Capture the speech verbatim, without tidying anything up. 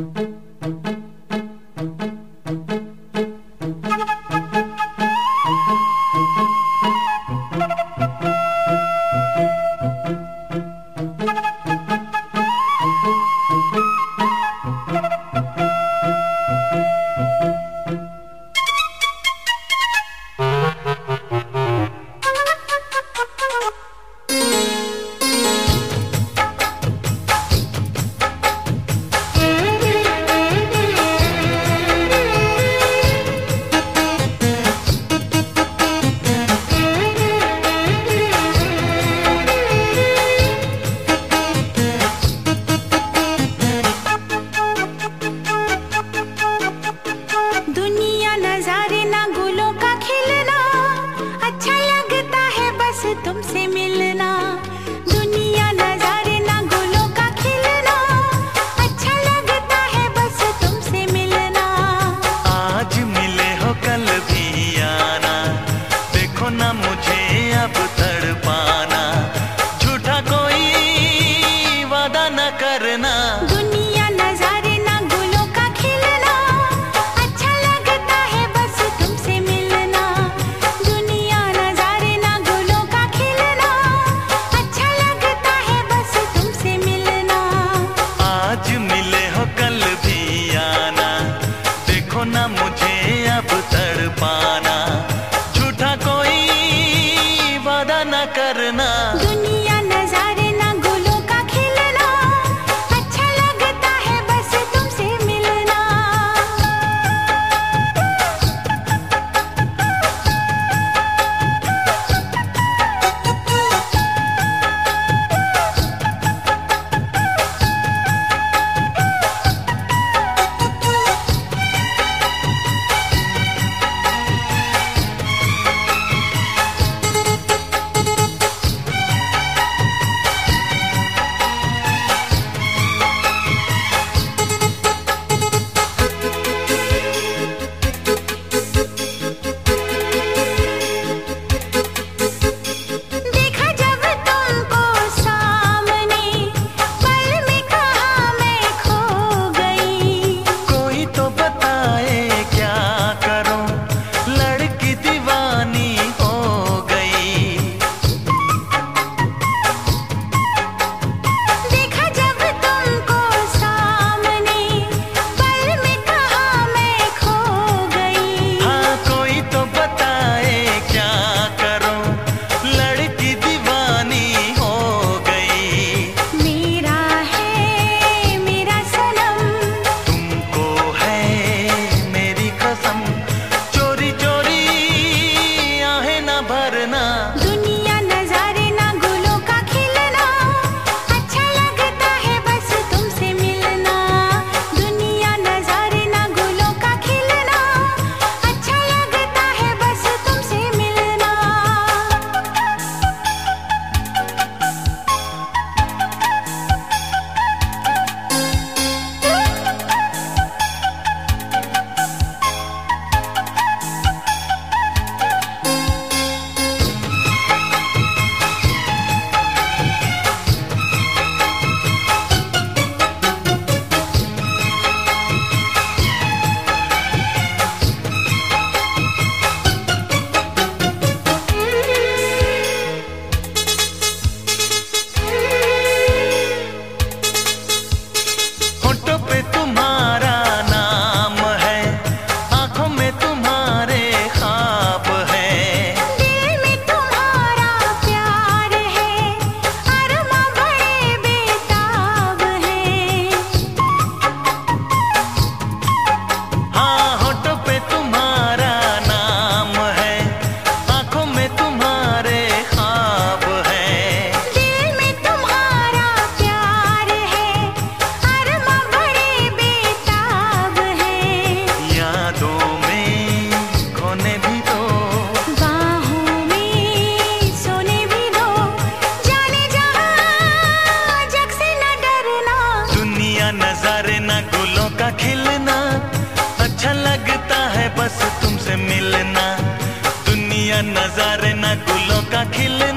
तुमसे मिलना, दुनिया नजारे ना गुलों का खिलना, अच्छा लगता है बस तुमसे मिलना। आज मिले हो कल भी आना, देखो ना मुझे अब तड़पाना, झूठा कोई वादा न करना। दुनिया नजारे ना गुलों का खिलना, अच्छा लगता है बस तुमसे मिलना। दुनिया नजारे ना गुलों का खिलना, अच्छा लगता है बस तुमसे मिलना। आज मिले हो कल भी आना, देखो ना मुझे अब तड़पाना, झूठा कोई वादा न करना। दुनिया नजारे ना गुलों का खिलना, अच्छा लगता है बस तुमसे मिलना। देखा जब तुमको सामने, पल में कहाँ मैं खो गई। कोई तो बताए क्या करूं, लड़की दीवानी हो गई। देखा जब तुमको सामने, पल में कहाँ मैं खो गई। हाँ कोई तो बताए क्या करूं, लड़की दीवानी हो गई। मेरा है मेरा सनम, तुमको है मेरी कसम, चोरी चोरी आहें न भरना। दुनिया नजारे ना गुलों का खिलना, अच्छा लगता है बस तुमसे मिलना। दुनिया नजारे ना गुलों का खिलना, अच्छा लगता है बस तुमसे मिलना। होठों पे तुम्हारा नाम है, आंखों में तुम्हारे ख्वाब है। दिल में तुम्हारा प्यार है, अरमां बड़े बेताब है। हाँ होठों पे तुम्हारा नाम है, आंखों में तुम्हारे ख्वाब है। दिल में तुम्हारा प्यार है, अरमां बड़े बेताब है। यादों में खोने भी दो, बाहों में सोने भी दो, जाने जहां जग से न डरना। दुनिया नजारे ना गुलों का खिलना, अच्छा लगता है बस तुमसे मिलना। दुनिया नजारे ना गुलों का खिलना,